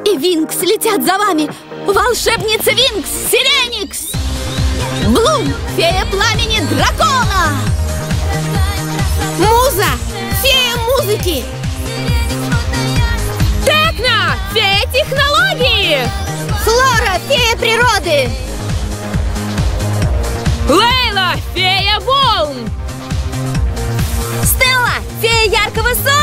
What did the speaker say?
и Винкс летят за вами. Волшебница Винкс, Сиреникс. Блум, фея пламени дракона. Муза, фея музыки. Текна, фея технологии. Флора, фея природы. Лейла, фея волн. Стелла, фея яркого солнца.